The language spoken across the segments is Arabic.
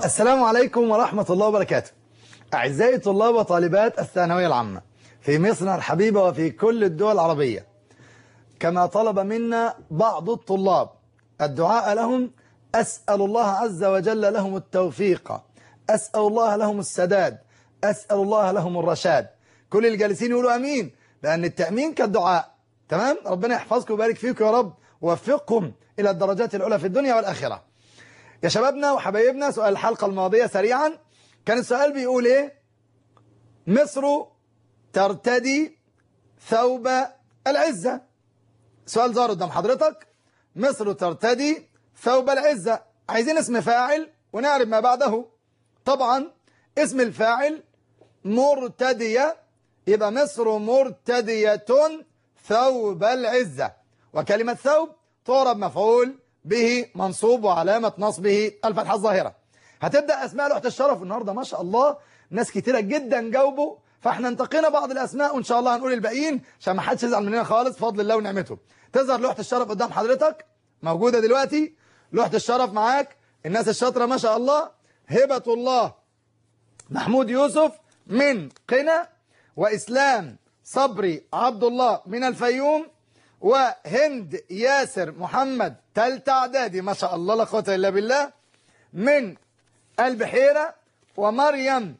السلام عليكم ورحمة الله وبركاته. أعزائي طلاب وطالبات الثانوية العامة في مصر الحبيبة وفي كل الدول العربية، كما طلب منا بعض الطلاب الدعاء لهم، أسأل الله عز وجل لهم التوفيق، أسأل الله لهم السداد، أسأل الله لهم الرشاد. كل الجالسين يقولوا أمين، لأن التأمين كالدعاء. تمام؟ ربنا يحفظكم ويبارك فيكم يا رب، ووفقكم إلى الدرجات العلى في الدنيا والآخرة. يا شبابنا وحبايبنا، سؤال الحلقة الماضية سريعا كان السؤال بيقول إيه؟ مصر ترتدي ثوب العزة. سؤال ظهر قدام حضرتك، مصر ترتدي ثوب العزة. عايزين اسم فاعل ونعرف ما بعده. طبعا اسم الفاعل مرتدية، يبقى مصر مرتدية ثوب العزة، وكلمة ثوب تعرب مفعول به منصوب وعلامة نصبه الفتحة الظاهرة. هتبدأ أسماء لوحة الشرف النهاردة. ما شاء الله ناس كتيرة جدا جاوبوا، فاحنا انتقينا بعض الأسماء وإن شاء الله هنقول الباقيين عشان ما حدش يزعل مننا خالص، بفضل الله ونعمته. تظهر لوحة الشرف قدام حضرتك، موجودة دلوقتي لوحة الشرف معاك. الناس الشاطرة ما شاء الله: هبة الله محمود يوسف من قنا، وإسلام صبري عبد الله من الفيوم، وهند ياسر محمد تالتة اعدادي، ما شاء الله لا قوة الا بالله، من البحيرة، ومريم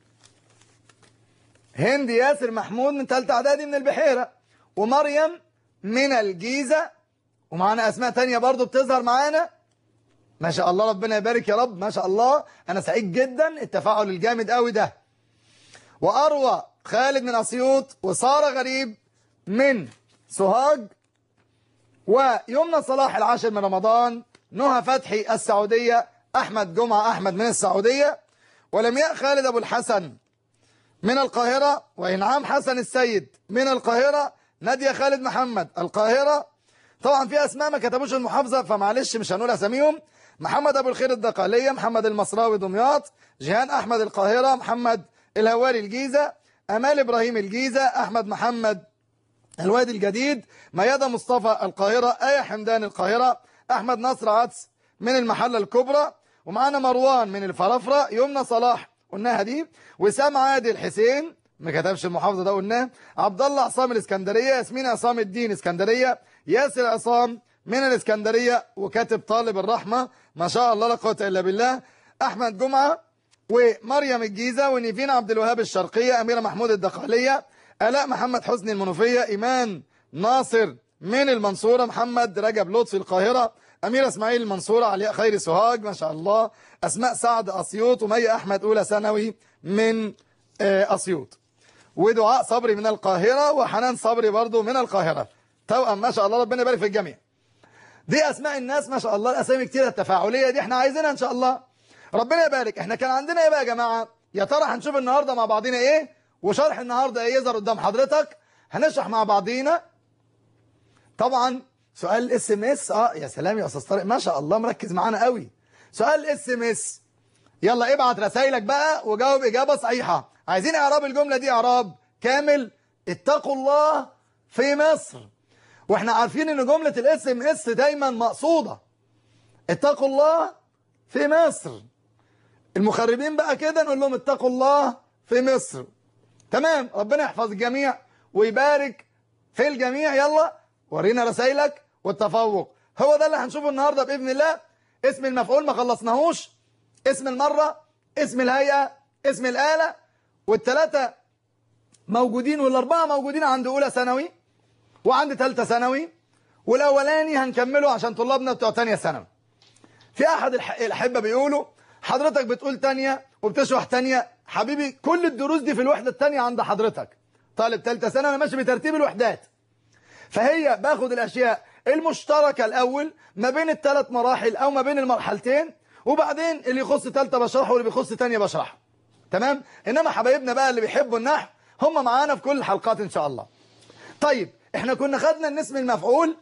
هند ياسر محمود من تالتة اعدادي من البحيرة، ومريم من الجيزة. ومعانا اسماء تانية برضو بتظهر معانا، ما شاء الله ربنا يبارك يا رب. ما شاء الله انا سعيد جدا التفاعل الجامد قوي ده. واروى خالد من اسيوط، وسارة غريب من سوهاج، ويمنى صلاح العاشر من رمضان، نهى فتحي السعودية، أحمد جمعة أحمد من السعودية، ولمياء خالد أبو الحسن من القاهرة، وإنعام حسن السيد من القاهرة، نادية خالد محمد القاهرة. طبعا في أسماء ما كتبوش المحافظة فمعلش مش هنقول أساميهم: محمد أبو الخير الدقالية، محمد المصراوي دمياط، جيهان أحمد القاهرة، محمد الهواري الجيزة، أمال إبراهيم الجيزة، أحمد محمد الوادي الجديد، ميادة مصطفى القاهرة، آية حمدان القاهرة، أحمد نصر عدس من المحلة الكبرى، ومعانا مروان من الفرافرة، يمنى صلاح قلناها دي، وسام عادل حسين ما كتبش المحافظة ده قلناه، عبد الله عصام الإسكندرية، ياسمين عصام الدين إسكندرية، ياسر عصام من الإسكندرية، وكاتب طالب الرحمة ما شاء الله لا قوة إلا بالله، أحمد جمعة، ومريم الجيزة، ونيفين عبد الوهاب الشرقية، أميرة محمود الدقالية، آلاء محمد حسني المنوفية، إيمان ناصر من المنصورة، محمد رجب لطفي القاهرة، أميرة إسماعيل المنصورة، علياء خيري سوهاج ما شاء الله، أسماء سعد أسيوط، ومي أحمد أولى ثانوي من أسيوط، ودعاء صبري من القاهرة، وحنان صبري برضو من القاهرة. توأم ما شاء الله ربنا يبارك في الجميع. دي أسماء الناس ما شاء الله، الأسامي كتير التفاعلية دي احنا عايزينها إن شاء الله ربنا يبارك. احنا كان عندنا ايه بقى يا جماعة؟ يا ترى هنشوف النهاردة مع بعضينا ايه؟ وشرح النهاردة ايه يظهر قدام حضرتك. هنشرح مع بعضينا طبعا سؤال اس ام اس. يا سلام يا استاذ طارق ما شاء الله مركز معانا قوي. سؤال اس ام اس، يلا ابعت رسايلك بقى وجاوب اجابة صحيحة. عايزين اعراب الجملة دي اعراب كامل. اتقوا الله في مصر، واحنا عارفين ان جملة الاس ام اس دايما مقصودة. اتقوا الله في مصر. المخربين بقى كده نقول لهم اتقوا الله في مصر. تمام؟ ربنا يحفظ الجميع ويبارك في الجميع. يلا ورينا رسائلك والتفوق. هو ده اللي هنشوفه النهاردة بإذن الله. اسم المفعول ما خلصناهوش، اسم المرة، اسم الهيئة، اسم الآلة، والثلاثة موجودين والأربعة موجودين عند أولى ثانوي وعند ثالثة ثانوي، والأولاني هنكمله عشان طلابنا بتوع ثانية ثانوي. في أحد الأحبة بيقولوا حضرتك بتقول تانية وبتشرح تانية. حبيبي كل الدروس دي في الوحدة التانية عند حضرتك. طالب تالتة سنة أنا ماشي بترتيب الوحدات، فهي باخد الأشياء المشتركة الأول ما بين الثلاث مراحل أو ما بين المرحلتين، وبعدين اللي يخص تالتة بشرحه واللي بيخص تانية بشرحه. تمام؟ إنما حبايبنا بقى اللي بيحبوا النحو هم معانا في كل الحلقات إن شاء الله. طيب احنا كنا خدنا ان اسم المفعول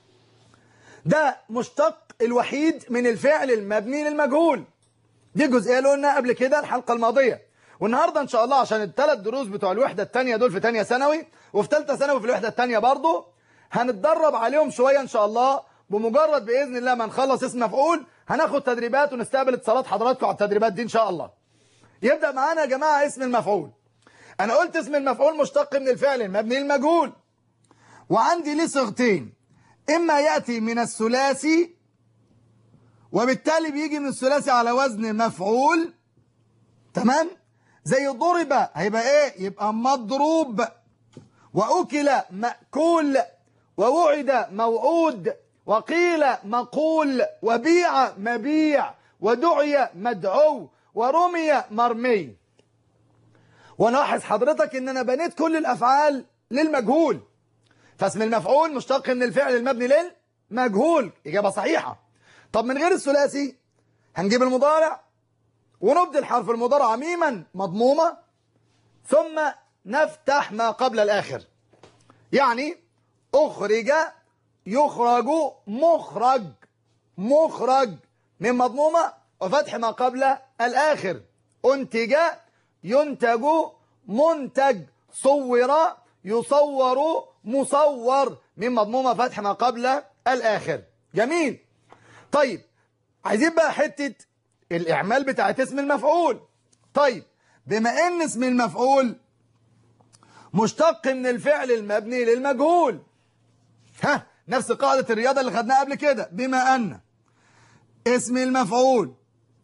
ده مشتق الوحيد من الفعل المبني للمجهول. دي الجزئيه اللي قلنا قبل كده الحلقه الماضيه. والنهارده ان شاء الله عشان الثلاث دروس بتوع الوحده الثانيه دول في ثانيه ثانوي وفي ثالثه ثانوي في الوحده الثانيه برضه هنتدرب عليهم شويه ان شاء الله. بمجرد باذن الله ما نخلص اسم مفعول هناخد تدريبات ونستقبل اتصالات حضراتكم على التدريبات دي ان شاء الله. يبدأ معانا يا جماعة اسم المفعول. انا قلت اسم المفعول مشتق من الفعل المبني للمجهول، وعندي ليه صيغتين، اما يأتي من الثلاثي وبالتالي بيجي من الثلاثي على وزن مفعول، تمام؟ زي ضرب هيبقى ايه؟ يبقى مضروب. وأكل مأكول، ووعد موعود، وقيل مقول، وبيع مبيع، ودعي مدعو، ورمي مرمي. ونلاحظ حضرتك ان انا بنيت كل الافعال للمجهول، فاسم المفعول مشتق من الفعل المبني للمجهول. اجابه صحيحه. طب من غير الثلاثي هنجيب المضارع ونبدل حرف المضارع ميما مضمومه ثم نفتح ما قبل الاخر. يعني اخرج يخرج مخرج، مخرج من مضمومه وفتح ما قبل الاخر. انتج ينتج منتج، صور يصور مصور من مضمومه فتح ما قبل الاخر. جميل. طيب عايزين بقى حته الاعمال بتاعت اسم المفعول. طيب بما ان اسم المفعول مشتق من الفعل المبني للمجهول، نفس قاعده الرياضه اللي خدناها قبل كده، بما ان اسم المفعول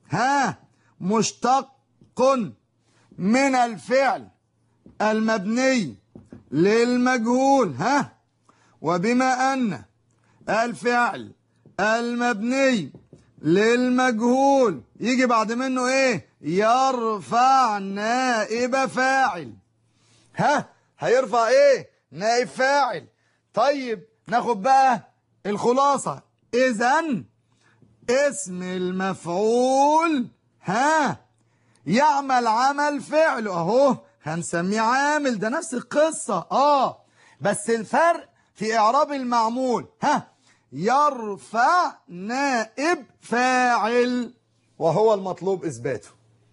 مشتق من الفعل المبني للمجهول، وبما ان الفعل المبني للمجهول يجي بعد منه ايه؟ يرفع نائب فاعل. هيرفع ايه؟ نائب فاعل. طيب ناخد بقى الخلاصة. اذن اسم المفعول يعمل عمل فعل، اهو هنسميه عامل، ده نفس القصة بس الفرق في اعراب المعمول. يرفع نائب فاعل وهو المطلوب اثباته.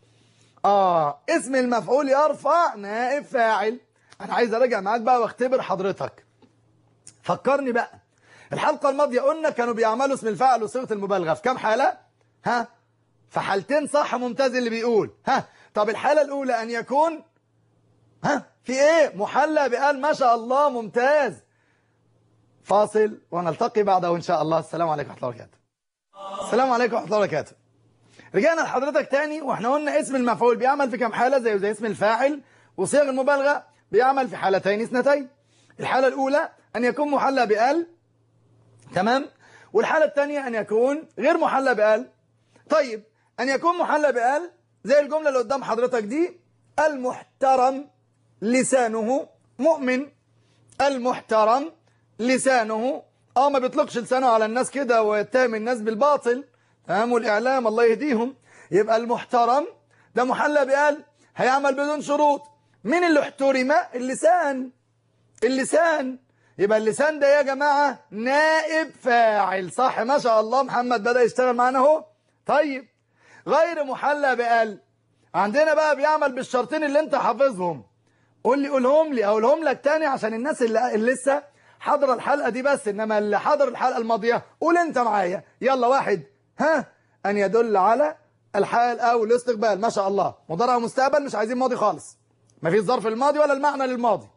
اسم المفعول يرفع نائب فاعل. انا عايز اراجع معاك بقى واختبر حضرتك. فكرني بقى، الحلقة الماضية قلنا كانوا بيعملوا اسم الفاعل وصيغة المبالغة في كام حالة؟ في حالتين صح، ممتاز اللي بيقول. طب الحالة الأولى أن يكون في إيه؟ محلى بقال، ما شاء الله، ممتاز. فاصل ونلتقي بعده إن شاء الله. السلام عليكم ورحمة الله وبركاته. السلام عليكم ورحمة الله وبركاته. رجعنا لحضرتك تاني، واحنا قلنا اسم المفعول بيعمل في كام حالة؟ زي اسم الفاعل وصيغ المبالغة بيعمل في حالتين اثنتين. الحالة الأولى أن يكون محلى بقال، تمام؟ والحالة الثانية أن يكون غير محلى بقال. طيب أن يكون محلى بقال زي الجملة اللي قدام حضرتك دي: المحترم لسانه مؤمن. المحترم لسانه، ما بيطلقش لسانه على الناس كده ويتهم الناس بالباطل، تمام؟ والإعلام الله يهديهم. يبقى المحترم ده محلى بقال، هيعمل بدون شروط. مين اللي احترم؟ اللسان. اللسان. يبقى اللسان ده يا جماعة نائب فاعل، صح؟ ما شاء الله، محمد بدأ يشتغل معانا اهو. طيب غير محلى بقال عندنا بقى بيعمل بالشرطين اللي انت حافظهم. قولهم لي، اقولهم لك تاني عشان الناس اللي لسه حضر الحلقة دي بس، انما اللي حضر الحلقة الماضية قول انت معايا. يلا واحد. ان يدل على الحال او الاستقبال. ما شاء الله، مضارع ومستقبل، مش عايزين ماضي خالص، مفيش ظرف الماضي ولا المعنى للماضي.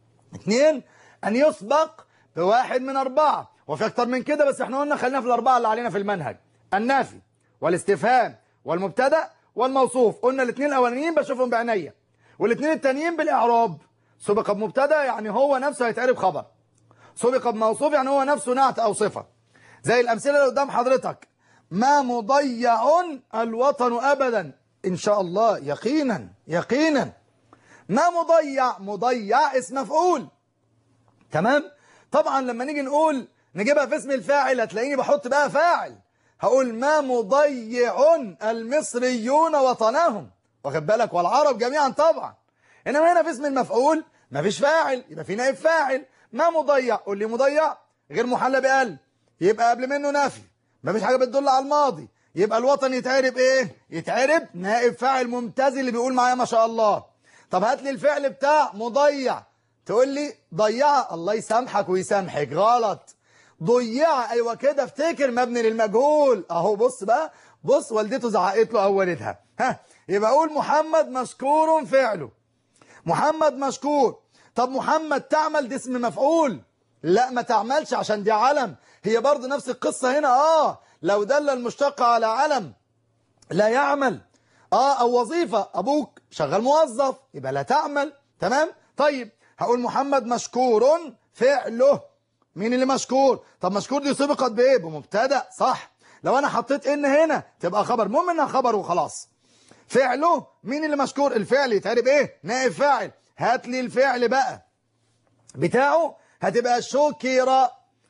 2 أن يسبق بواحد من 4، وفي أكتر من كده بس احنا قلنا خلينا في الأربعة اللي علينا في المنهج: النافي والاستفهام والمبتدأ والموصوف. قلنا الاثنين الأولانيين بشوفهم بعينيا، والاثنين التانيين بالإعراب. سبق بمبتدأ يعني هو نفسه هيتعرب خبر، سبق بموصوف يعني هو نفسه نعت أو صفة. زي الأمثلة اللي قدام حضرتك: ما مضيع الوطن أبدا. إن شاء الله، يقينا يقينا. ما مضيع، مضيع اسم مفعول، تمام؟ طبعا لما نيجي نقول نجيبها في اسم الفاعل هتلاقيني بحط بقى فاعل، هقول ما مضيع المصريون وطنهم، واخد بالك؟ والعرب جميعا طبعا. انما هنا في اسم المفعول مفيش فاعل، يبقى في نائب فاعل. ما مضيع، قول لي مضيع غير محلى بقال، يبقى قبل منه نفي، مفيش حاجه بتدل على الماضي، يبقى الوطن يتعرب ايه؟ يتعرب نائب فاعل ممتاز اللي بيقول معايا ما شاء الله. طب هات لي الفعل بتاع مضيع، تقول لي ضيع، الله يسامحك ويسامحك، غلط. ضيع. ايوه كده، افتكر مبني للمجهول اهو. بص بقى، بص والدته زعقت له او والدها. ها، يبقى اقول محمد مشكور فعله. محمد مشكور. طب محمد تعمل دي اسم مفعول؟ لا ما تعملش عشان دي علم. هي برضه نفس القصة هنا. لو دل المشتق على علم لا يعمل. او وظيفة، ابوك شغال موظف يبقى لا تعمل. تمام. طيب هقول محمد مشكور فعله. مين اللي مشكور؟ طب مشكور دي سبقت بايه؟ بمبتدا، صح. لو انا حطيت ان هنا تبقى خبر، المهم انها خبر وخلاص. فعله، مين اللي مشكور؟ الفعل يتعرب ايه؟ نائب فاعل. هات لي الفعل بقى بتاعه، هتبقى شكر.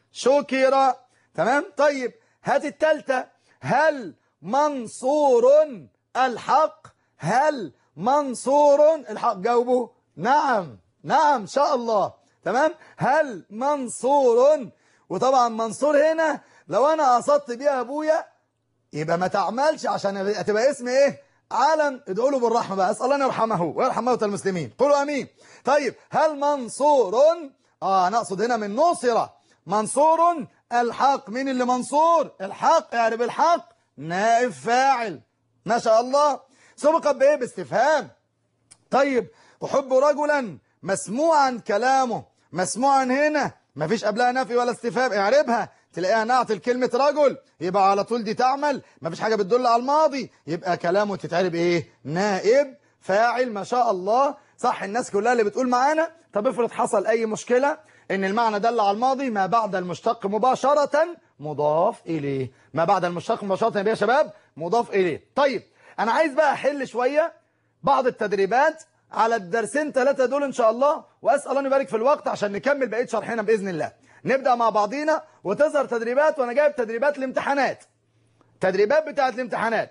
شكر. تمام. طيب هات التالتة، هل منصور الحق؟ هل منصور الحق؟ جاوبوا نعم. نعم ان شاء الله. تمام. هل منصور. وطبعا منصور هنا لو انا قصدت بيها ابويا يبقى ما تعملش عشان هتبقى اسم ايه؟ علم. ادعوا له بالرحمه بقى، اسال الله ان يرحمه ويرحم موتى المسلمين، قولوا امين. طيب هل منصور، نقصد هنا من نصره. منصور الحق، مين اللي منصور؟ الحق. اعرب الحق نائب فاعل. ما شاء الله. سبقت بايه؟ باستفهام. طيب احب رجلا مسموعا كلامه. مسموعا هنا مفيش قبلها نفي ولا استفهام، اعربها تلاقيها نعت لكلمة رجل، يبقى على طول دي تعمل. مفيش حاجة بتدل على الماضي، يبقى كلامه تتعرب ايه؟ نائب فاعل. ما شاء الله. صح الناس كلها اللي بتقول معانا. طب افرض حصل اي مشكلة ان المعنى دل على الماضي، ما بعد المشتق مباشرة مضاف اليه. ما بعد المشتق مباشرة يا شباب مضاف اليه. طيب انا عايز بقى احل شوية بعض التدريبات على الدرسين 3 دول ان شاء الله، واسال الله يبارك في الوقت عشان نكمل بقيه شرحنا باذن الله. نبدا مع بعضينا وتظهر تدريبات، وانا جايب تدريبات الامتحانات، تدريبات بتاعه الامتحانات.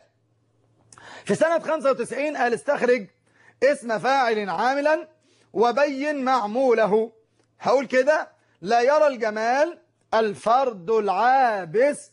في سنه 95 قال استخرج اسم فاعل عاملا وبين معموله. هقول كده: لا يرى الجمال الفرد العابس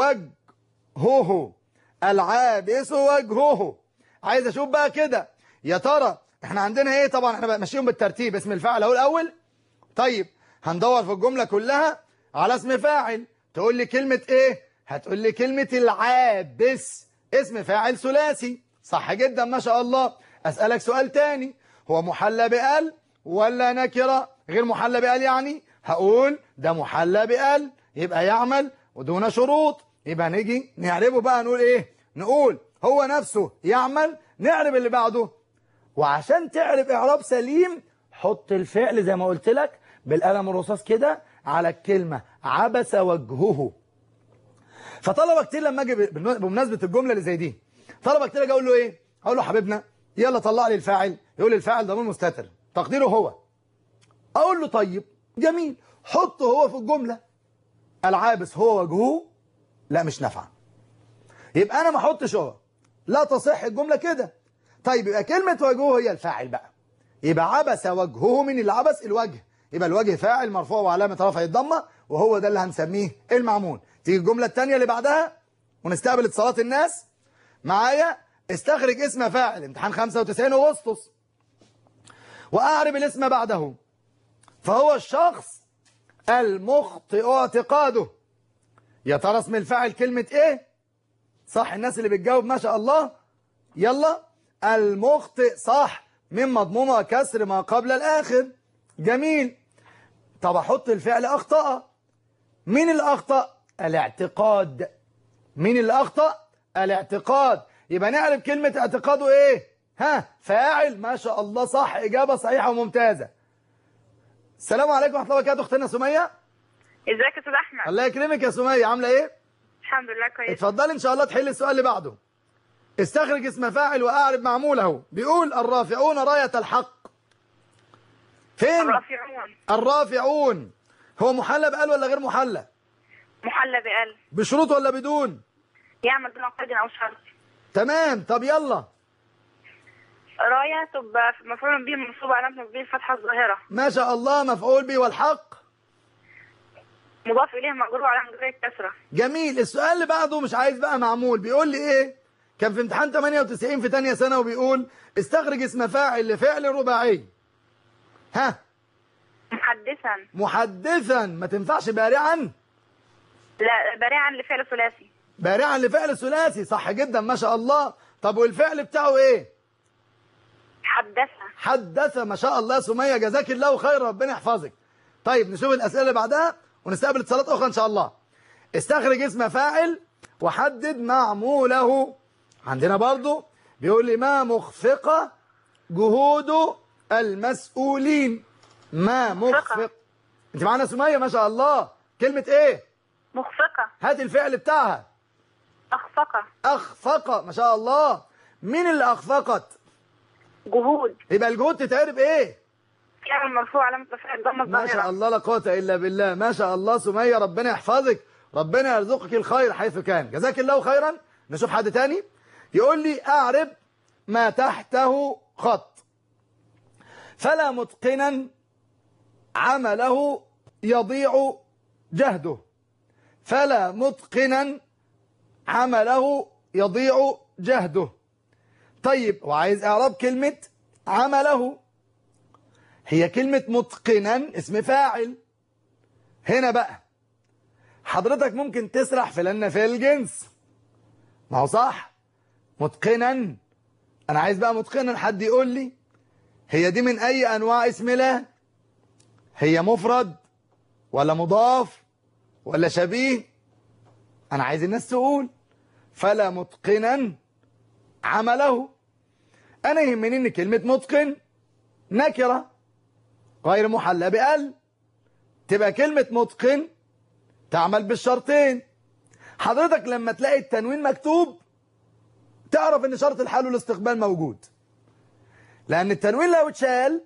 وجهه. العابس وجهه. عايز اشوف بقى كده يا ترى احنا عندنا ايه. طبعا احنا ماشيين بالترتيب. اسم الفاعل اهو الاول. طيب هندور في الجمله كلها على اسم فاعل. تقول لي كلمه ايه؟ هتقول لي كلمه العابس. اسم فاعل ثلاثي، صح جدا ما شاء الله. اسالك سؤال تاني: هو محلى بال ولا نكره؟ غير محلى بال يعني هقول ده محلى بال، يبقى يعمل ودون شروط. يبقى نيجي نعربه بقى، نقول ايه؟ نقول هو نفسه يعمل. نعرب اللي بعده. وعشان تعرف اعراب سليم حط الفعل زي ما قلت لك بالقلم الرصاص كده على الكلمه عبس وجهه. فطلبه كتير لما اجي بمناسبه الجمله اللي زي دي، طلبه كتير اجي اقول له ايه؟ اقول له حبيبنا يلا طلع لي الفاعل. يقول لي الفاعل ضمير مستتر تقديره هو. اقول له طيب جميل، حطه هو في الجمله. العابس هو وجهه، لا مش نافعه. يبقى انا ما احطش هو، لا تصح الجمله كده. طيب يبقى كلمة وجهه هي الفاعل بقى. يبقى عبس وجهه. من اللي عبس؟ الوجه. يبقى الوجه فاعل مرفوع وعلامة رفعه الضمة، وهو ده اللي هنسميه المعمول. تيجي الجملة الثانية اللي بعدها ونستقبل اتصالات الناس معايا. استخرج اسم فاعل. امتحان 95 أغسطس. وأعرب الاسم بعده. فهو الشخص المخطئ اعتقاده. يا ترى اسم الفاعل كلمة ايه؟ صح الناس اللي بتجاوب ما شاء الله. يلا. المخطئ، صح، من مضمومة كسر ما قبل الآخر. جميل. طب أحط الفعل أخطأ. مين اللي أخطأ؟ الاعتقاد. مين اللي أخطأ؟ الاعتقاد. يبقى نعرف كلمة اعتقاده إيه؟ فاعل. ما شاء الله، صح، إجابة صحيحة وممتازة. السلام عليكم ورحمة الله وبركاته. أختنا سمية. ازيك يا استاذ احمد؟ الله يكرمك يا سمية، عاملة إيه؟ الحمد لله كويس. اتفضلي إن شاء الله تحل السؤال اللي بعده. استخرج اسم فاعل وأعرب معموله. بيقول الرافعون راية الحق. فين؟ الرافعون. الرافعون. هو محلى بقال ولا غير محلى؟ محلى بقال. بشروط ولا بدون؟ يعمل دون قيد او شرط. تمام. طب يلا. راية تبقى مفعول به منصوب علامة به الفتحة الظاهرة. ما شاء الله. مفعول به. والحق مضاف اليه مجرور على مجرور الكسرة. جميل. السؤال اللي بعده مش عايز بقى معمول. بيقول لي ايه؟ كان في امتحان 98 في ثانيه ثانوي وبيقول استخرج اسم فاعل لفعل رباعي. محدثا. محدثا. ما تنفعش بارعا. لا، بارعا لفعل ثلاثي. بارعا لفعل ثلاثي، صح جدا ما شاء الله. طب والفعل بتاعه ايه؟ حدث. حدث، ما شاء الله يا سمية، جزاك الله خير، ربنا يحفظك. طيب نشوف الأسئلة اللي بعدها ونستقبل اتصالات أخرى إن شاء الله. استخرج اسم فاعل وحدد معموله. عندنا برضو بيقول لي ما مخفقة جهود المسؤولين. ما مخفق. انت معانا سمية ما شاء الله. كلمة ايه؟ مخفقة. هات الفعل بتاعها. أخفقة. أخفق، ما شاء الله. مين اللي أخفقت؟ جهود. يبقى الجهود تتعرب ايه؟ فعل مرفوع علامة رفعه الضمة الظاهرة. ما شاء الله لا قوة إلا بالله، ما شاء الله سمية، ربنا يحفظك، ربنا يرزقك الخير حيث كان، جزاك الله خيرا. نشوف حد تاني يقول لي أعرب ما تحته خط. فلا متقنا عمله يضيع جهده. فلا متقنا عمله يضيع جهده. طيب وعايز إعراب كلمة عمله. هي كلمة متقنا اسم فاعل. هنا بقى حضرتك ممكن تسرح في لأن في الجنس، ما هو صح متقنا. أنا عايز بقى متقنا حد يقول لي هي دي من أي أنواع اسم الله؟ هي مفرد ولا مضاف ولا شبيه؟ أنا عايز الناس تقول. فلا متقنا عمله. أنا يهمني إن كلمة متقن نكرة غير محلى بأل، تبقى كلمة متقن تعمل بالشرطين. حضرتك لما تلاقي التنوين مكتوب تعرف ان شرط الحال والاستقبال موجود، لأن التنوين لو اتشال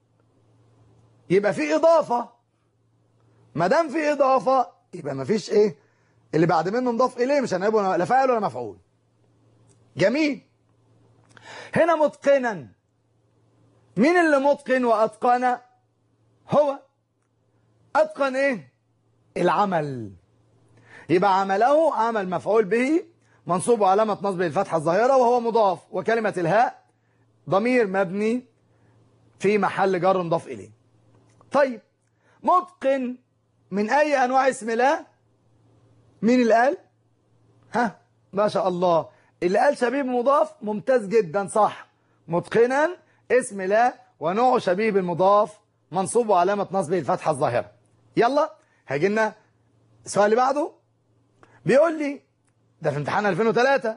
يبقى فيه إضافة. ما دام فيه إضافة يبقى ما فيش إيه اللي بعد منه مضاف إليه، مش هنقول لا فاعل ولا مفعول. جميل. هنا متقنا، مين اللي متقن وأتقن؟ هو أتقن إيه؟ العمل. يبقى عمله عمل مفعول به منصوب وعلامة نصبه الفتحة الظاهرة وهو مضاف، وكلمة الهاء ضمير مبني في محل جر مضاف إليه. طيب متقن من أي أنواع اسم الله؟ مين اللي قال؟ ها ما شاء الله، اللي قال شبيه بمضاف ممتاز جدا، صح. متقنا اسم الله ونوعه شبيه بالمضاف منصوب وعلامة نصبه الفتحة الظاهرة. يلا هيجي لنا السؤال اللي بعده. بيقول لي ده في امتحان 2003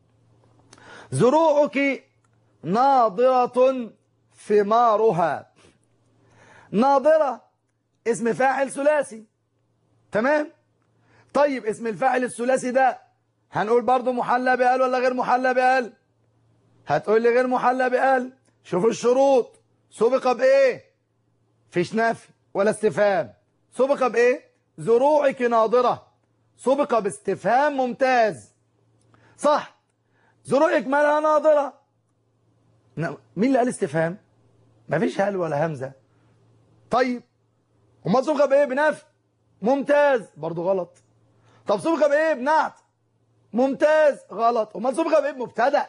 زروعك ناضرة ثمارها. ناضرة اسم فاعل ثلاثي، تمام. طيب اسم الفاعل الثلاثي ده هنقول برضو محلى بأل ولا غير محلى بأل؟ هتقول لي غير محلى بأل. شوف الشروط، سبق بإيه؟ فيش نفي ولا استفهام. سبق بإيه؟ زروعك ناضرة، سبق باستفهام ممتاز، صح. زروعك مالها ناضرة. مين اللي قال استفهام؟ مفيش هل ولا همزة. طيب وما سبق بإيه؟ بنفي، ممتاز، برضو غلط. طب سبق بإيه؟ بنعت، ممتاز، غلط. وما سبق بإيه؟ بمبتدأ.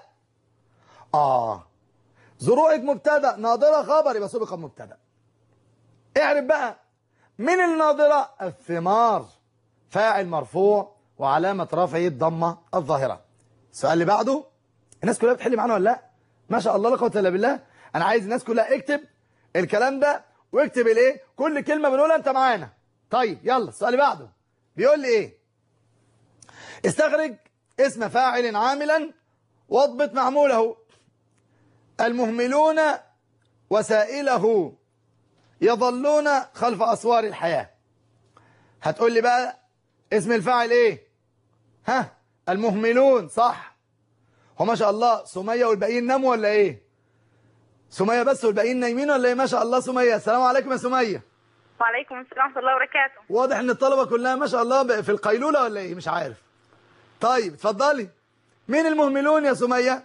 زروعك مبتدأ، ناضرة خبر، يبقى سبق بمبتدأ. اعرف بقى من الناضرة؟ الثمار فاعل مرفوع وعلامة رفعه الضمة الظاهرة. السؤال اللي بعده، الناس كلها بتحل معانا ولا لا؟ ما شاء الله لا قوة الا بالله. انا عايز الناس كلها اكتب الكلام ده واكتب الايه، كل كلمة بنقولها انت معانا. طيب يلا السؤال اللي بعده بيقول لي ايه؟ استخرج اسم فاعل عاملا واضبط معموله. المهملون وسائله يظلون خلف أسوار الحياة. هتقول لي بقى اسم الفاعل ايه؟ ها المهملون، صح. هو ما شاء الله سمية والباقيين ناموا ولا ايه؟ سمية بس والباقيين نايمين ولا ايه؟ ما شاء الله سمية. السلام عليكم يا سمية. وعليكم السلام ورحمة الله وبركاته. واضح ان الطلبة كلها ما شاء الله في القيلولة ولا ايه؟ مش عارف. طيب اتفضلي، مين المهملون يا سمية؟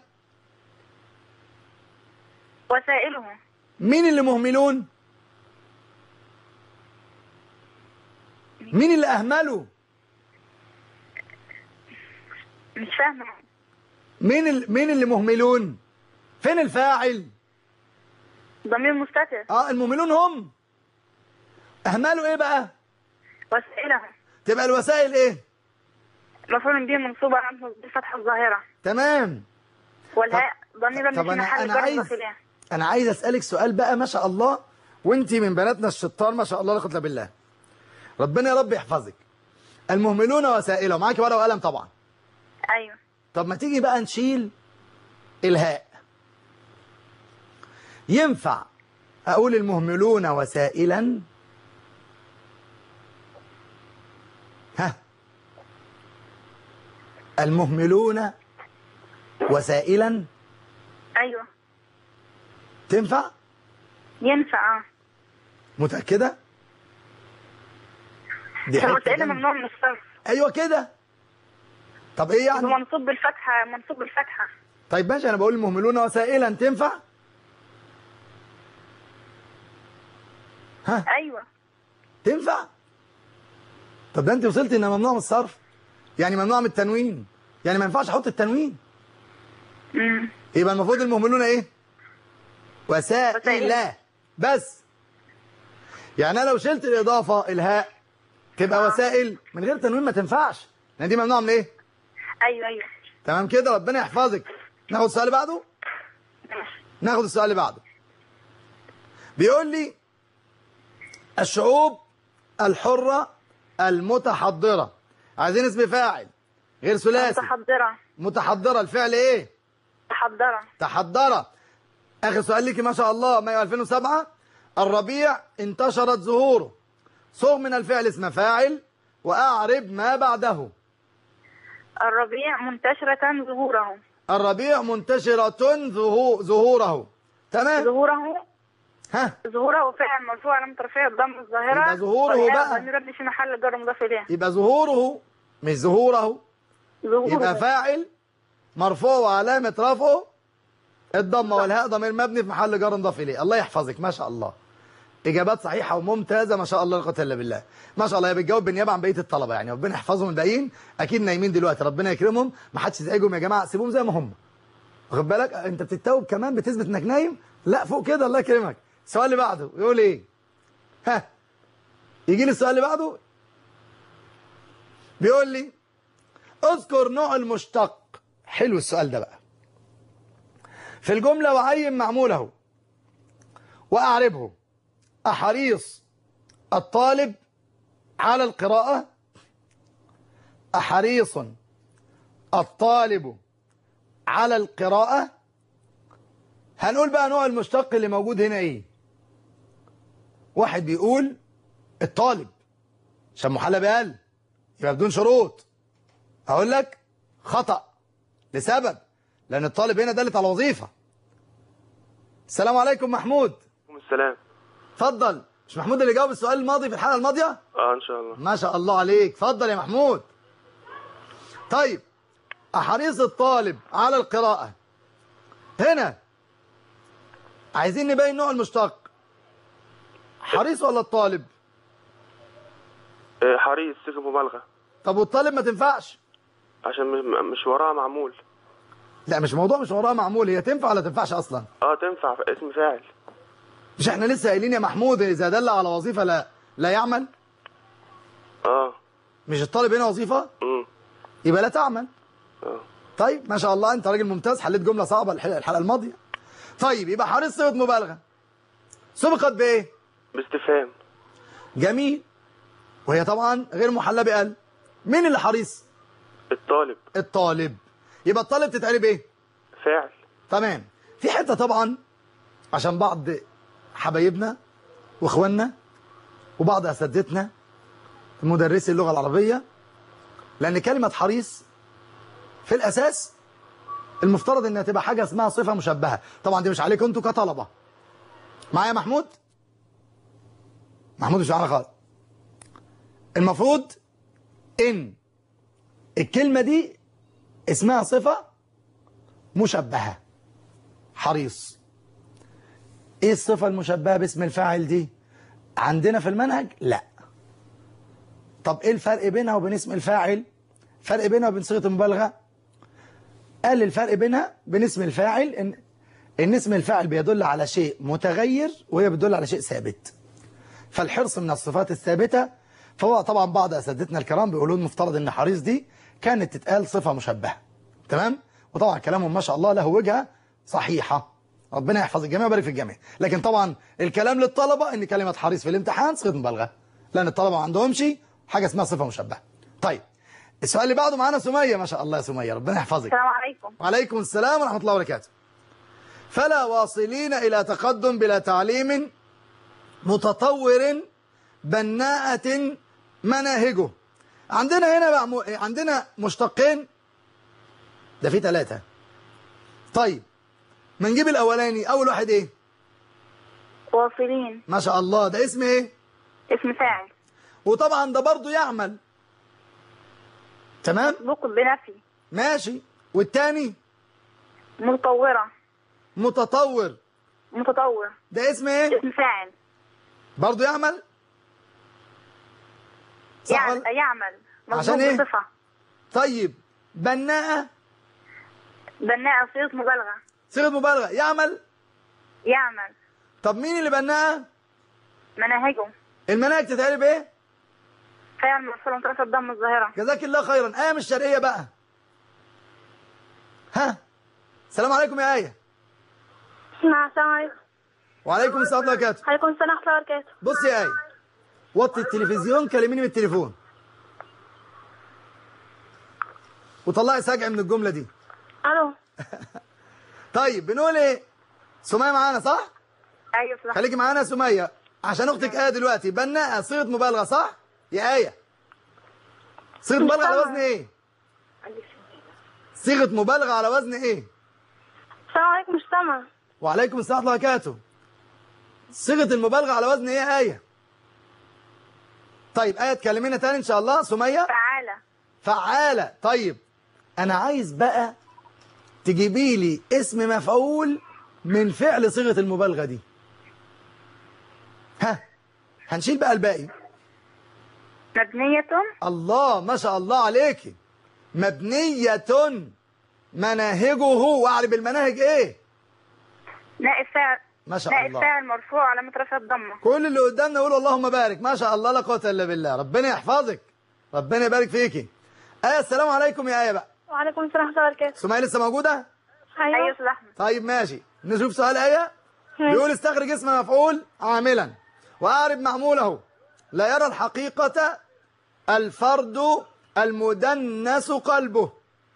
وسائلهم. مين اللي مهملون؟ مين اللي أهملوا؟ مش فاهمة. مين اللي مهملون؟ فين الفاعل؟ ضمير مستتر. المهملون هم. أهملوا إيه بقى؟ وسائلهم. تبقى الوسائل إيه؟ مفعول به منصوب علامة نصبه فتحة الظاهرة. تمام. والهاء ضمير مبني في محل جر مضاف إليه. أنا عايز أسألك سؤال بقى ما شاء الله، وانتي من بناتنا الشطار ما شاء الله لا قوة بالله. ربنا يا رب يحفظك. المهملون وسائله، معاكي ورقة وقلم طبعا. أيوه. طب ما تيجي بقى نشيل الهاء. ينفع أقول المهملون وسائلا؟ ها، المهملون وسائلا أيوه. تنفع؟ ينفع. متأكدة؟ دي حتة وسائل ممنوع من الصرف. أيوه كده. طب إيه يعني؟ منصوب بالفتحة، منصوب بالفتحة. طيب ماشي، أنا بقول المهملون وسائلا تنفع؟ ها؟ أيوه. تنفع؟ طب ده أنت وصلتي إن ممنوع من الصرف، يعني ممنوع من التنوين، يعني ما ينفعش أحط التنوين. يبقى المفروض المهملون إيه؟ وسائل. بس يعني أنا لو شلت الإضافة الهاء تبقى وسائل من غير تنوين، ما تنفعش لأن دي ممنوعة من إيه؟ أيوه. تمام كده، ربنا يحفظك. ناخد السؤال اللي بعده. ناخد السؤال اللي بعده. بيقول لي الشعوب الحرة المتحضرة، عايزين اسم فاعل غير ثلاثي. متحضرة الفعل ايه؟ تحضرة. اخر سؤال ليكي ما شاء الله. مايو 2007. الربيع انتشرت زهوره، صغ من الفعل اسم فاعل واعرب ما بعده. الربيع منتشرة ظهوره. الربيع منتشرة ظهوره. تمام. ظهوره. ها، ظهوره فعل مرفوع علامة رفعه الضم الظاهرة. يبقى ظهوره بقى. ضمير مبني في محل جر مضاف إليه. يبقى ظهوره مش ظهوره. يبقى فاعل مرفوع وعلامة رفعه الضمة، والهاء ضمير مبني في محل جر مضاف إليه. الله يحفظك ما شاء الله. إجابات صحيحة وممتازة ما شاء الله لا قوة إلا بالله. ما شاء الله. هي بتجاوب بالنيابة عن بقية الطلبة، يعني ربنا يحفظهم. الباقيين أكيد نايمين دلوقتي، ربنا يكرمهم. ما حدش يزعجهم يا جماعة، سيبوهم زي ما هم. واخد بالك؟ أنت بتتوب كمان بتثبت إنك نايم؟ لا فوق كده، الله يكرمك. السؤال اللي بعده يقول إيه؟ ها، يجي لي السؤال اللي بعده بيقول لي اذكر نوع المشتق. حلو السؤال ده بقى. في الجملة وعين معموله وأعربه. أحريص الطالب على القراءة؟ أحريص الطالب على القراءة. هنقول بقى نوع المشتق اللي موجود هنا ايه. واحد بيقول الطالب عشان محل بقال يبقى بدون شروط. هقول لك خطأ لسبب، لأن الطالب هنا دلت على وظيفة. السلام عليكم محمود. وعليكم السلام. اتفضل. مش محمود اللي جاوب السؤال الماضي في الحلقة الماضية؟ ان شاء الله. ما شاء الله عليك. اتفضل يا محمود. طيب أحريص الطالب على القراءة، هنا عايزين نبين نوع المشتق. حريص ولا الطالب؟ حريص صيغة مبالغة. طب والطالب ما تنفعش عشان مش وراها معمول. لا مش موضوع مش وراها معمول، هي تنفع ولا تنفعش اصلا؟ تنفع اسم فاعل. مش احنا لسه قايلين يا محمود اذا دل على وظيفة لا يعمل؟ مش الطالب هنا وظيفة؟ يبقى لا تعمل. طيب ما شاء الله انت راجل ممتاز، حليت جملة صعبة الحلقة الماضية. طيب يبقى حريص صيغة مبالغة سبقت بايه؟ باستفهام. جميل. وهي طبعا غير محلى بقال. مين اللي حريص؟ الطالب. يبقى الطالب تتقلب ايه؟ فاعل. تمام. في حتة طبعا عشان بعض حبايبنا واخواننا وبعض اساتذتنا مدرسي اللغة العربية، لان كلمة حريص في الاساس المفترض انها تبقى حاجة اسمها صفة مشبهة. طبعا دي مش عليكم انتوا كطلبة. معايا محمود مش معانا خالص. المفروض ان الكلمة دي اسمها صفة مشبهة. حريص. ايه الصفة المشبهة باسم الفاعل دي عندنا في المنهج؟ لا. طب ايه الفرق بينها وبين اسم الفاعل؟ فرق بينها وبين صيغة المبالغة. قال الفرق بينها بين اسم الفاعل ان اسم الفاعل بيدل على شيء متغير وهي بتدل على شيء ثابت. فالحرص من الصفات الثابتة. فهو طبعا بعض اساتذتنا الكرام بيقولون مفترض ان حريص دي كانت تتقال صفة مشبهة. تمام؟ وطبعا كلامهم ما شاء الله له وجهة صحيحة، ربنا يحفظ الجميع ويبارك في الجميع. لكن طبعا الكلام للطلبة ان كلمة حريص في الامتحان صيغة مبالغة، لان الطلبة ما عندهمش حاجة اسمها صفة مشبهة. طيب السؤال اللي بعده معانا سمية. ما شاء الله يا سمية، ربنا يحفظك. السلام عليكم. وعليكم السلام ورحمة الله وبركاته. فلا واصلين إلى تقدم بلا تعليم متطور بناءة مناهجه. عندنا هنا بقى عندنا مشتقين، ده في 3. طيب ما نجيب الأولاني. أول واحد إيه؟ واصلين. ما شاء الله، ده اسم إيه؟ اسم فاعل. وطبعا ده برضو يعمل. تمام؟ مسبوق بنفي. ماشي. والتاني؟ متطورة. متطور. متطور. ده اسم إيه؟ اسم فاعل. برضو يعمل؟ صح ولا؟ يعمل. عشان إيه؟ بصفة. طيب بناءة. بناء صيغة مبالغة. صيغة مبالغة. يعمل. يعمل. طب مين اللي بناءة؟ مناهجه. المناهج تتعرف ايه؟ فاعل مرفوع مترفع الضم الظاهرة. جزاك الله خيرا. آية مش شرقية بقى. ها، السلام عليكم يا آية. نعم السلام عليكم. وعليكم السلام ورحمة الله وبركاته. عليكم السلام ورحمة الله وبركاته. بص يا آية، وطي التلفزيون، كلميني من التليفون وطلعي سجع من الجملة دي. الو. طيب بنقول ايه؟ سمية معانا صح؟ ايوه صح. خليكي معانا يا سمية عشان اختك آية دلوقتي. بناءة صيغة مبالغة صح؟ يا آية صيغة مبالغة على وزن ايه؟ صيغة مبالغة على وزن ايه؟ السلام عليكم. مش سامع. وعليكم السلام ورحمة الله وبركاته. صيغة المبالغة على وزن ايه يا آية؟ طيب آية تكلمينا تاني ان شاء الله. سمية فعالة. فعالة. طيب انا عايز بقى تجيبي لي اسم مفعول من فعل صيغة المبالغة دي. ها، هنشيل بقى الباقي. مبنية. الله ما شاء الله عليكي. مبنية مناهجه. واعرب المناهج ايه؟ نائب فاعل. ما شاء نائب الله. فاعل مرفوع على مترفع الضمة. كل اللي قدامنا يقول اللهم بارك. ما شاء الله لا قوة الا بالله. ربنا يحفظك، ربنا يبارك فيكي. آية السلام عليكم يا آية بقى. وعليكم السلام ورحمة الله وبركاته. سمية لسه موجودة؟ ايوه استاذ احمد. طيب ماشي، نشوف سؤال آية. بيقول استخرج اسم مفعول عاملا وأعرب معموله. لا يرى الحقيقة الفرد المدنس قلبه.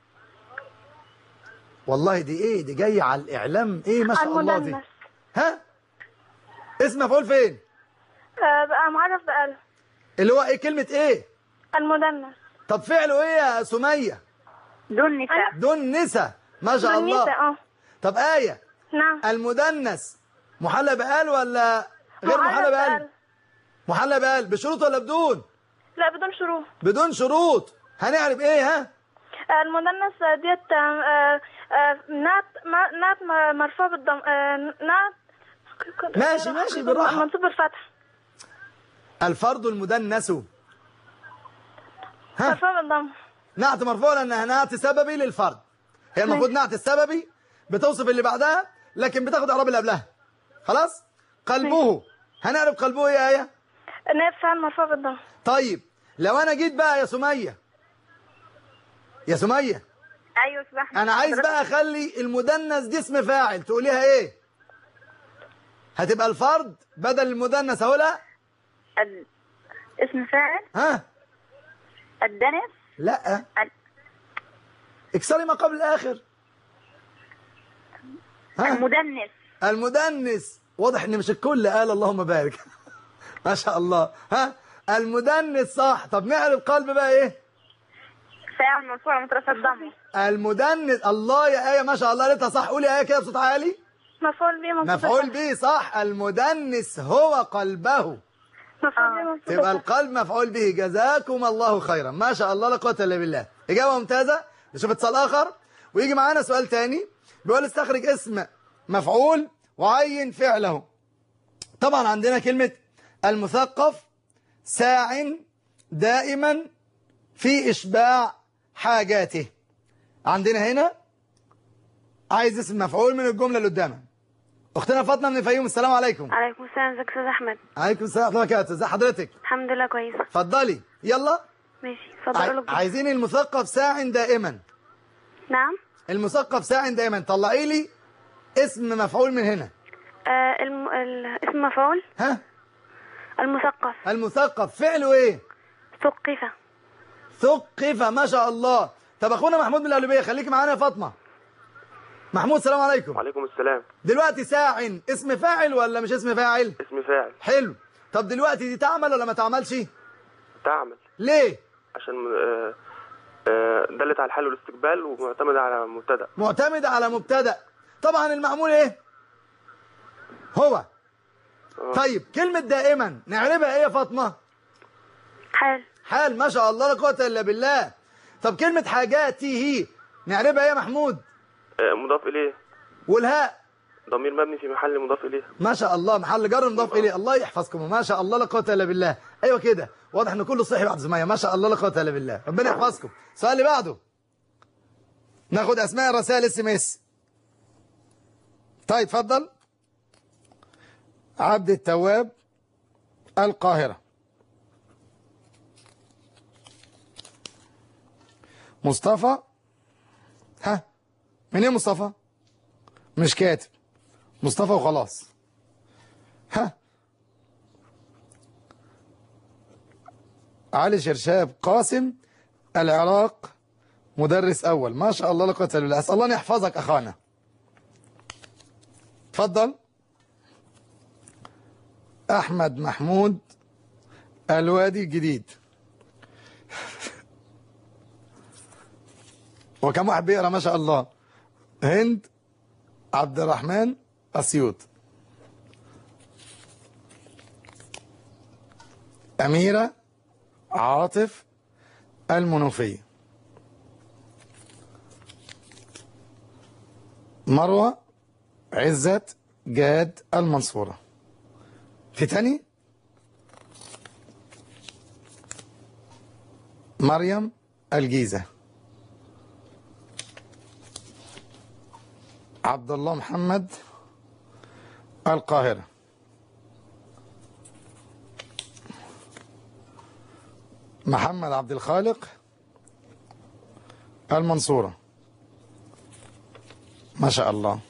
والله دي ايه؟ دي جاية على الإعلام ايه ما شاء الله دي. المدنس. ها؟ اسم مفعول فين؟ بقى معرف بقى. اللي هو ايه؟ كلمة ايه؟ المدنس. طب فعله ايه يا سمية؟ دون نساء. دنسة. ما شاء دون الله. نساء. طب آية، نعم. المدنس محلى بقال ولا غير محلى بقال؟ محلى بقال بشروط ولا بدون؟ لا بدون شروط. بدون شروط. هنعرف ايه؟ ها، المدنس ديت نات مرفوع بالضم. نات ماشي ماشي بالراحة. منصوب بالفتح. الفرد المدنس. ها، مرفوع بالضم. نعت مرفوع لأنها نعت سببي للفرد. هي المفروض نعت السببي بتوصف اللي بعدها لكن بتاخد اعراب اللي قبلها. خلاص. قلبه، هنعرف قلبه ايه يا آية؟ نائب فاعل مرفوع بالضم. طيب لو انا جيت بقى يا سمية، يا سمية ايوه صح. انا عايز بقى اخلي المدنس دي اسم فاعل، تقوليها ايه؟ هتبقى الفرد بدل المدنس اقولها اسم فاعل. ها؟ الدنس. لا، اكسري ما قبل الاخر. ها؟ المدنس. المدنس. واضح ان مش الكل قال اللهم بارك. ما شاء الله. ها، المدنس صح. طب نعرف قلب بقى ايه؟ فاعل مرفوع مترفع الضم. المدنس. الله يا آية ما شاء الله قالتها صح. قولي آية كده بصوت عالي. مفعول به منصوب. مفعول به صح. المدنس هو قلبه. مفعول به منصوب. تبقى القلب مفعول به. جزاكم الله خيرا. ما شاء الله لا قوة الا بالله. إجابة ممتازة. نشوف اتصال آخر ويجي معانا سؤال تاني. بيقول استخرج اسم مفعول وعين فعله. طبعا عندنا كلمة المثقف ساع دائما في إشباع حاجاته. عندنا هنا عايز اسم مفعول من الجملة اللي قدامها. أختنا فاطمة من الفيوم. السلام عليكم. عليكم السلام. ازيك يا استاذ احمد؟ عليكم السلام ورحمة الله وبركاته. ازي حضرتك؟ الحمد لله كويسه. اتفضلي يلا. ماشي. اتفضل. عايزين المثقف ساع دائما. نعم. المثقف ساع دائما، طلعي لي اسم مفعول من هنا. اسم مفعول. ها؟ المثقف. المثقف فعله ايه؟ ثقف. ثقف، ما شاء الله. طب اخونا محمود من القليوبيه، خليكي معانا يا فاطمه. محمود السلام عليكم. وعليكم السلام. دلوقتي ساع اسم فاعل ولا مش اسم فاعل؟ اسم فاعل. حلو. طب دلوقتي دي تعمل ولا ما تعملش؟ تعمل. ليه؟ عشان دلت على الحال والاستقبال ومعتمدة على مبتدأ. معتمدة على مبتدأ. طبعا المعمول ايه؟ هو. طيب كلمة دائما نعربها ايه يا فاطمة؟ حال. حال، ما شاء الله لا قوة الا بالله. طب كلمة حاجاته نعربها ايه يا محمود؟ مضاف إليه. والهاء؟ ضمير مبني في محل مضاف إليه. ما شاء الله، محل جر مضاف اليه. الله يحفظكم، ما شاء الله لا قوة الا بالله. ايوه كده، واضح ان كله صحي بعد زمايا، ما شاء الله لا قوة الا بالله. ربنا يحفظكم. السؤال اللي بعده، ناخد اسماء الرسائل اس ام اس. طيب اتفضل. عبد التواب، القاهرة. مصطفى. ها؟ منين مصطفى؟ مش كاتب مصطفى وخلاص. ها؟ علي شرشاب قاسم، العراق، مدرس أول. ما شاء الله لا قوة إلا بالله. أسأل الله أن يحفظك أخانا. اتفضل. أحمد محمود، الوادي الجديد. وكم واحد بيقرا ما شاء الله. هند عبد الرحمن، أسيوط. أميرة عاطف، المنوفية. مروة عزت جاد، المنصورة. في تاني؟ مريم الجيزة. عبد الله محمد، القاهرة. محمد عبد الخالق، المنصورة. ما شاء الله.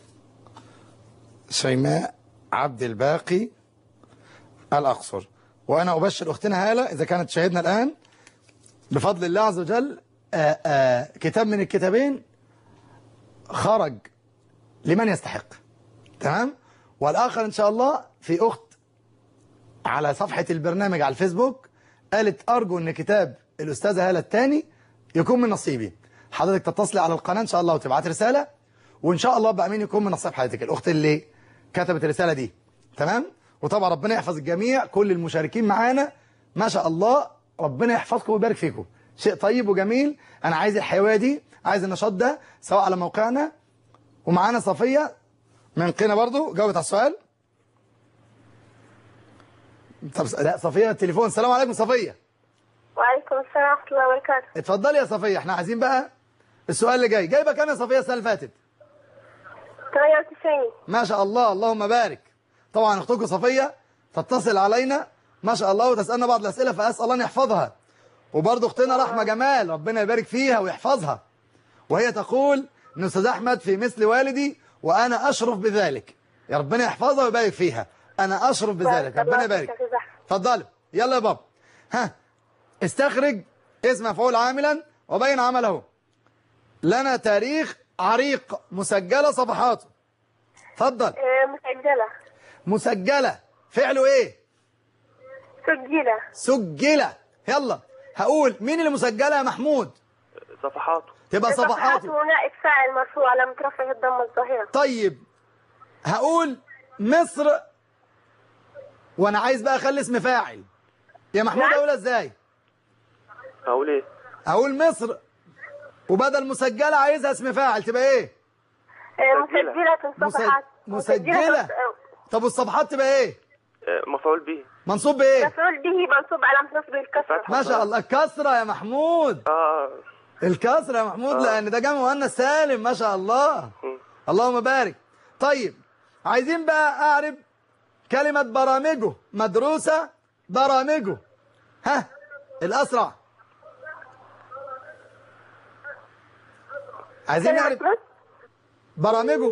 شيماء عبد الباقي، الأقصر. وأنا أبشر أختنا هالة إذا كانت تشاهدنا الآن بفضل الله عز وجل كتاب من الكتابين خرج لمن يستحق. تمام. والآخر إن شاء الله في أخت على صفحة البرنامج على الفيسبوك قالت أرجو أن كتاب الأستاذة هالة الثاني يكون من نصيبي. حضرتك تتصلي على القناة إن شاء الله وتبعت رسالة، وإن شاء الله بقى مين يكون من نصيب حضرتك الأخت اللي كتبت الرسالة دي. تمام. وطبعا ربنا يحفظ الجميع، كل المشاركين معانا ما شاء الله، ربنا يحفظكم ويبارك فيكم. شيء طيب وجميل. أنا عايز الحيوية دي، عايز النشاط ده، سواء على موقعنا. ومعانا صفية من قنا برضو جاوبت على السؤال. طب لا، صفية التليفون. السلام عليكم صفية. وعليكم السلام ورحمة الله وبركاته. اتفضلي يا صفية، احنا عايزين بقى السؤال اللي جاي. جايبه كام يا صفية السنة اللي فاتت؟ 98. ما شاء الله، اللهم بارك. طبعا اختكم صفية تتصل علينا ما شاء الله وتسألنا بعض الأسئلة، فأسأل الله أن يحفظها. وبرضه اختنا رحمة جمال ربنا يبارك فيها ويحفظها، وهي تقول ان استاذ احمد في مثل والدي وانا اشرف بذلك. يا ربنا يحفظها ويبارك فيها. انا اشرف بذلك، ربنا يبارك. اتفضلي يلا يا بابا. ها، استخرج اسم مفعول عاملا وبين عمله. لنا تاريخ عريق مسجلة صفحاته. اتفضل. مسجلة. مسجلة فعله ايه؟ سجلة. سجلة. يلا هقول مين اللي مسجلة يا محمود؟ صفحاته. تبقى صفحاته. نائب فاعل مرفوع على مترفع الضمة الظاهرة. طيب هقول مصر، وانا عايز بقى اخلي اسم فاعل. يا محمود اقولها ازاي؟ اقول ايه؟ اقول مصر وبدل مسجلة عايزها اسم فاعل، تبقى ايه؟ مسجلة الصفحات. مسجلة. طب والصفحات تبقى ايه؟ مفعول به. منصوب بايه؟ مفعول به منصوب على نصب الكسرة. ما شاء الله. الكسرة يا محمود. الكسرة يا محمود لان ده جمع مؤنث سالم. ما شاء الله. اللهم بارك. طيب عايزين بقى اعرب كلمة برامجه. مدروسة برامجه. ها الاسرع. عايزين نعرف برامجه.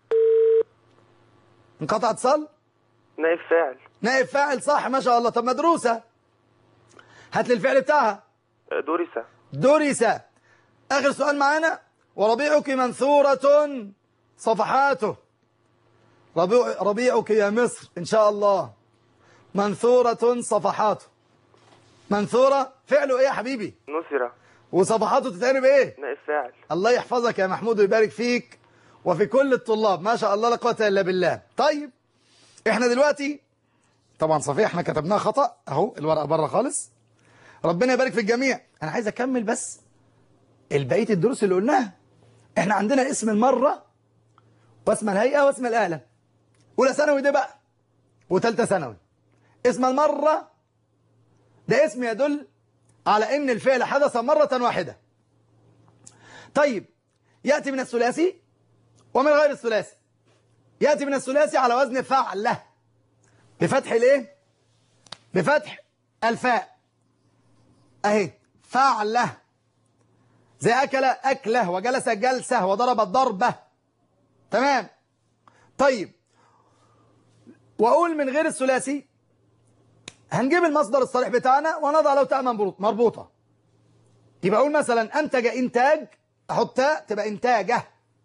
انقطع اتصال. نائب فاعل. نائب فاعل، صح ما شاء الله. طب مدروسة، هات لي الفعل بتاعها. درس. درس. آخر سؤال معانا. وربيعك منثورة صفحاته. ربيعك يا مصر إن شاء الله منثورة صفحاته. منثورة فعله إيه يا حبيبي؟ نثر. وصفحاته تتقرب إيه؟ نائب فاعل. الله يحفظك يا محمود ويبارك فيك وفي كل الطلاب، ما شاء الله لا قوة إلا بالله. طيب إحنا دلوقتي طبعا صفيح احنا كتبناها خطأ أهو، الورقة بره خالص. ربنا يبارك في الجميع. أنا عايز أكمل بس البقية الدروس اللي قلناها. إحنا عندنا اسم المرة واسم الهيئة واسم الآلة. أولى ثانوي ده بقى وثالثة ثانوي. اسم المرة ده اسم يدل على إن الفعل حدث مرة واحدة. طيب يأتي من الثلاثي ومن غير الثلاثي. يأتي من الثلاثي على وزن فعله بفتح الايه؟ بفتح الفاء اهي فعله. زي أكل أكله وجلس جلسة وضرب ضربة. تمام. طيب وأقول من غير الثلاثي هنجيب المصدر الصريح بتاعنا ونضع له تاء مربوطة. يبقى أقول مثلا أنتج إنتاج، أحط تاء تبقى إنتاجه.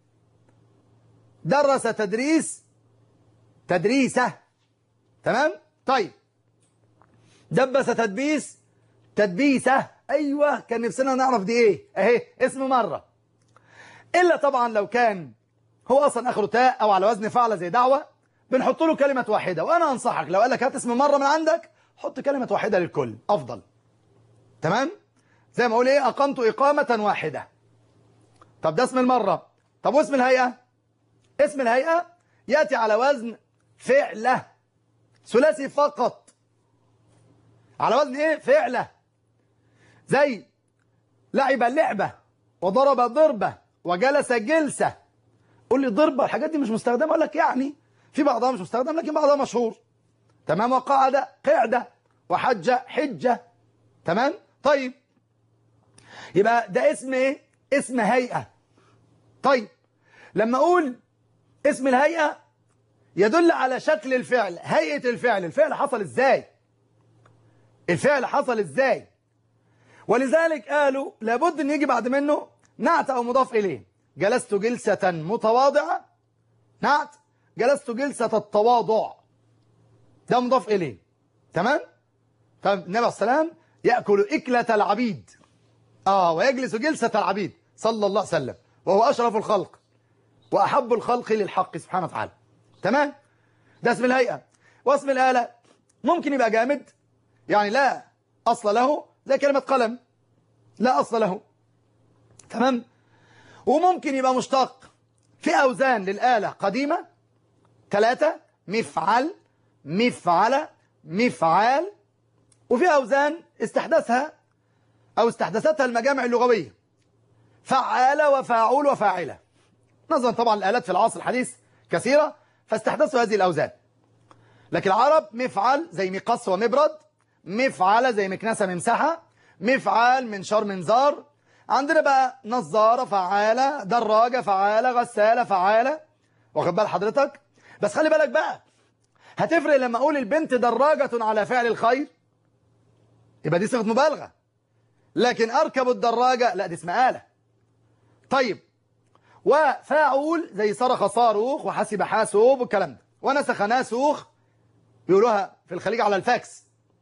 درس تدريس تدريسه. تمام. طيب دبس تدبيس تدبيسه. أيوة كان نفسنا نعرف دي إيه أهي اسم مرة. إلا طبعا لو كان هو أصلا آخره تاء أو على وزن فعل زي دعوة بنحط له كلمة واحدة. وأنا أنصحك لو قال لك هات اسم مرة من عندك حط كلمة واحدة للكل أفضل. تمام. زي ما أقول إيه أقمت إقامة واحدة. طب ده اسم المرة. طب واسم الهيئة؟ اسم الهيئة يأتي على وزن فعله ثلاثي فقط. على وزن إيه؟ فعله. زي لعب اللعبة وضرب ضربة وجلس جلسة. قول لي ضربة الحاجات دي مش مستخدمة. أقول لك يعني في بعضها مش مستخدم لكن بعضها مشهور. تمام. وقعد قعدة وحج حجة. تمام. طيب يبقى ده اسم ايه؟ اسم هيئة. طيب لما اقول اسم الهيئة يدل على شكل الفعل، هيئة الفعل. الفعل حصل ازاي؟ الفعل حصل ازاي؟ ولذلك قالوا لابد ان يجي بعد منه نعت او مضاف اليه. جلست جلسة متواضعة نعت، جلست جلسة التواضع ده مضاف اليه. تمام. طب النبي عليه السلام يأكل إكلة العبيد ويجلس جلسة العبيد صلى الله عليه وسلم وهو أشرف الخلق وأحب الخلق للحق سبحانه وتعالى. تمام. ده اسم الهيئة. واسم الآلة ممكن يبقى جامد يعني لا أصل له زي كلمة قلم لا أصل له. تمام. وممكن يبقى مشتق. في أوزان للآلة قديمة 3 مفعل مفعل مفعال. وفي أوزان استحدثها أو استحدثتها المجامع اللغوية فعال وفاعول وفاعلة. نظرا طبعا الآلات في العصر الحديث كثيرة فاستحدثوا هذه الأوزان. لكن العرب مفعل زي مقص ومبرد، مفعل زي مكنسة ممسحة، مفعال منشار منزار. عندنا بقى نظارة فعالة، دراجة فعالة، غسالة فعالة. واخد بال حضرتك؟ بس خلي بالك بقى هتفرق لما أقول البنت دراجة على فعل الخير يبقى دي صيغة مبالغة. لكن أركب الدراجة لا دي اسمها آلة. طيب وفاعول زي صرخ صاروخ وحسب حاسوب والكلام ده ونسخ ناسوخ بيقولوها في الخليج على الفاكس.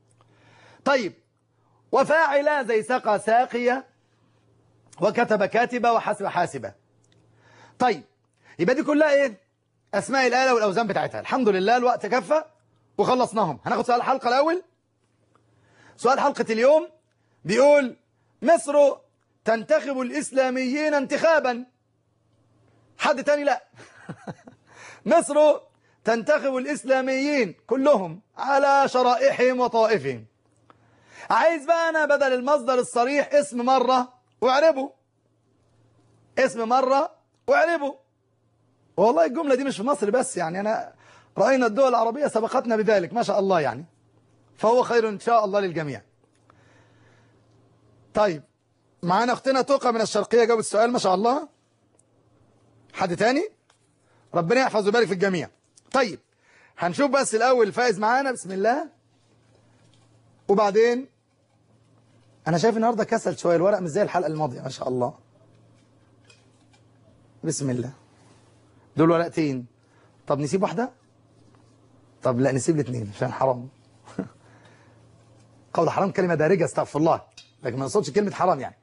طيب وفاعلة زي سقى ساقية وكتب كاتبة وحسب حاسبة. طيب يبقى دي كلها ايه؟ أسماء الآلة والأوزان بتاعتها. الحمد لله الوقت كفى وخلصناهم. هناخد سؤال الحلقة الأول. سؤال حلقة اليوم بيقول مصر تنتخب الإسلاميين انتخابا. حد تاني لا مصر تنتخب الإسلاميين كلهم على شرائحهم وطائفهم. عايز بقى أنا بدل المصدر الصريح اسم مرة واعربه. اسم مرة واعربه. والله الجملة دي مش في مصر بس يعني أنا رأينا الدول العربية سبقتنا بذلك ما شاء الله يعني. فهو خير إن شاء الله للجميع. طيب معانا أختنا توقع من الشرقية جاوب السؤال ما شاء الله. حد تاني؟ ربنا يحفظ ويبارك في الجميع. طيب هنشوف بس الأول الفائز معانا. بسم الله. وبعدين أنا شايف النهاردة كسل شوية الورق، مش زي الحلقة الماضية ما شاء الله. بسم الله. دول ورقتين. طب نسيب واحدة؟ طب لا نسيب الاثنين عشان حرام. قول حرام كلمة دارجة استغفر الله، لكن ما نقصدش كلمة حرام يعني.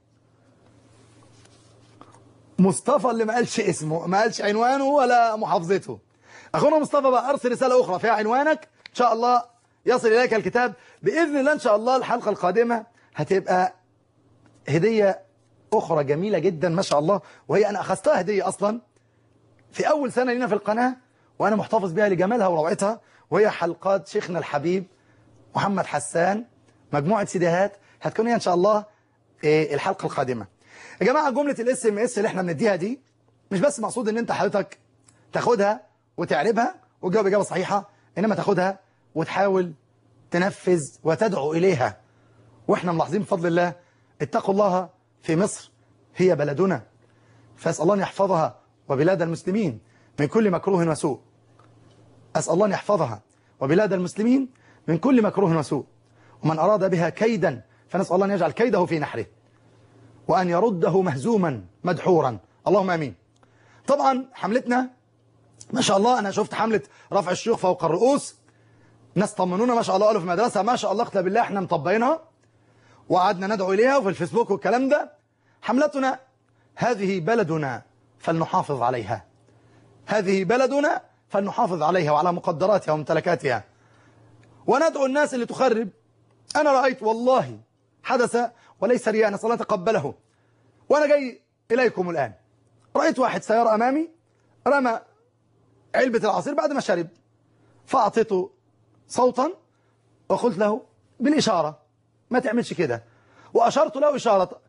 مصطفى اللي ما قالش اسمه، ما قالش عنوانه ولا محافظته. أخونا مصطفى بقى أرسل رسالة أخرى فيها عنوانك، إن شاء الله يصل إليك الكتاب بإذن الله. إن شاء الله الحلقة القادمة هتبقى هدية أخرى جميلة جدا ما شاء الله، وهي أنا أخذتها هدية أصلا في أول سنة لنا في القناة، وأنا محتفظ بها لجمالها وروعتها، وهي حلقات شيخنا الحبيب محمد حسان، مجموعة سيديهات هتكون هي إن شاء الله الحلقة القادمة. يا جماعة جملة الاس ام اس اللي احنا بنديها دي مش بس مقصود ان انت حضرتك تاخدها وتعربها وتجاوب اجابة صحيحة، انما تاخدها وتحاول تنفذ وتدعو اليها. واحنا ملاحظين بفضل الله اتقوا الله في مصر هي بلدنا، فاسأل الله ان يحفظها وبلاد المسلمين من كل مكروه وسوء. أسأل الله ان يحفظها وبلاد المسلمين من كل مكروه وسوء، ومن أراد بها كيدا فنسأل الله ان يجعل كيده في نحره وأن يرده مهزوما مدحورا، اللهم آمين. طبعا حملتنا ما شاء الله، أنا شفت حملة رفع الشيوخ فوق الرؤوس، ناس طمنونا ما شاء الله، قالوا في المدرسة ما شاء الله اقسم بالله احنا مطبقينها وقعدنا ندعو إليها وفي الفيسبوك والكلام ده. حملتنا هذه بلدنا فلنحافظ عليها، هذه بلدنا فلنحافظ عليها وعلى مقدراتها وممتلكاتها، وندعو الناس اللي تخرب. أنا رأيت والله حدث وليس رياء، نسأل الله تقبله، وأنا جاي إليكم الآن رأيت واحد سيارة أمامي رمى علبة العصير بعد ما شرب، فأعطيته صوتا وقلت له بالإشارة ما تعملش كده، وأشرت له إشارة.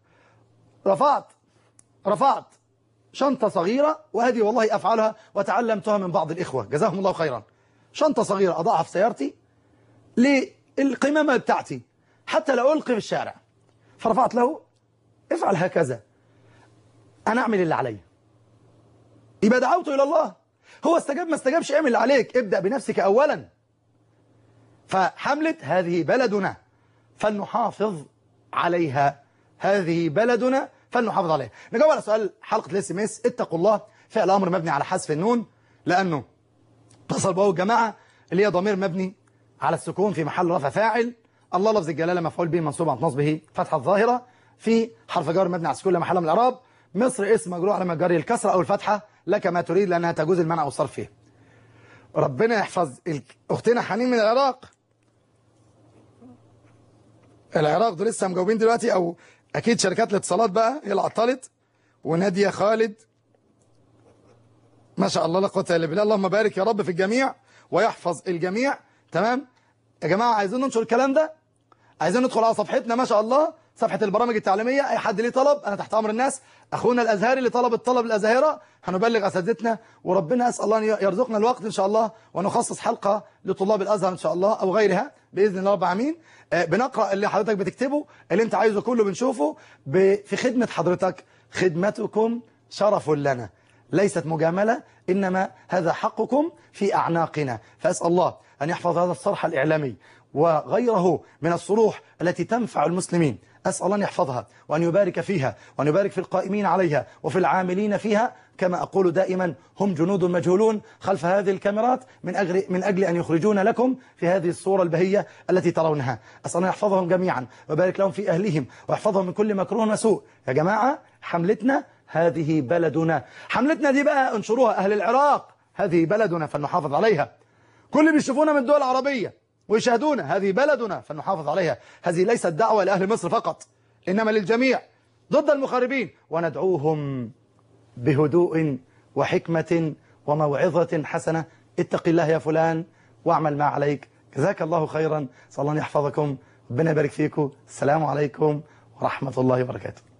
رفعت شنطة صغيرة، وهذه والله أفعلها وتعلمتها من بعض الإخوة جزاهم الله خيرا. شنطة صغيرة أضعها في سيارتي للقمامة بتاعتي حتى لا ألقي في الشارع، فرفعت له افعل هكذا، أنا أعمل اللي علي. يبقى دعوته إلى الله، هو استجاب ما استجابش اعمل اللي عليك، ابدأ بنفسك أولا. فحملة هذه بلدنا فلنحافظ عليها، هذه بلدنا فلنحافظ عليها. نجاوب على سؤال حلقة الاس ام اس. اتقوا الله فعل أمر مبني على حذف النون لأنه اتصل به الجماعة اللي هي ضمير مبني على السكون في محل رفع فاعل. الله لفظ الجلالة مفعول به منصوب عن نصبه فتحة الظاهرة في حرف جر مبني على السكون لا محل من الإعراب. مصر اسم مجرور على جره الكسرة أو الفتحة، لك ما تريد لأنها تجوز المنع والصرف فيه. ربنا يحفظ أختنا حنين من العراق. العراق دول لسه مجاوبين دلوقتي، أو أكيد شركات الاتصالات بقى هي اللي عطلت. ونادية خالد ما شاء الله لا قوة إلا بالله، اللهم بارك يا رب في الجميع ويحفظ الجميع. تمام يا جماعة، عايزين ننشر الكلام ده، عايزين ندخل على صفحتنا ما شاء الله، صفحة البرامج التعليمية. أي حد ليه طلب أنا تحت أمر الناس. أخونا الأزهري اللي طلب الطلب الأزاهرة هنبلغ أساتذتنا، وربنا أسأل الله أن يرزقنا الوقت إن شاء الله ونخصص حلقة لطلاب الأزهر إن شاء الله أو غيرها بإذن الله رب العالمين. بنقرأ اللي حضرتك بتكتبه، اللي أنت عايزه كله بنشوفه في خدمة حضرتك. خدمتكم شرف لنا، ليست مجاملة، إنما هذا حقكم في أعناقنا. فأسأل الله أن يحفظ هذا الصرح الإعلامي وغيره من الصروح التي تنفع المسلمين. أسأل الله أن يحفظها وأن يبارك فيها وأن يبارك في القائمين عليها وفي العاملين فيها. كما أقول دائما هم جنود مجهولون خلف هذه الكاميرات من أجل أن يخرجون لكم في هذه الصورة البهية التي ترونها. أسأل الله يحفظهم جميعا ويبارك لهم في أهلهم ويحفظهم من كل مكروه وسوء. يا جماعة حملتنا هذه بلدنا، حملتنا دي بقى انشروها أهل العراق، هذه بلدنا فلنحافظ عليها. كل اللي بيشوفونا من الدول العربية ويشاهدونا هذه بلدنا فلنحافظ عليها. هذه ليست دعوة لأهل مصر فقط، إنما للجميع ضد المخربين، وندعوهم بهدوء وحكمة وموعظة حسنة. اتق الله يا فلان واعمل ما عليك، جزاك الله خيرا، صلى الله يحفظكم، ربنا يبارك فيكم. السلام عليكم ورحمة الله وبركاته.